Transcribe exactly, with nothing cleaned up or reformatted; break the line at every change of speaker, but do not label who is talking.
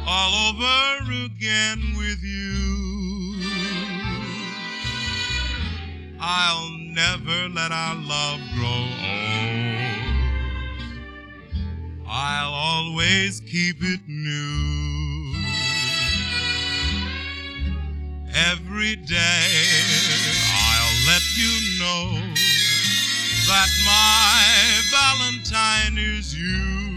all over again with you. I'll never let our love grow old. I'll always keep it new. Every day I'll let you know that my Valentine is you.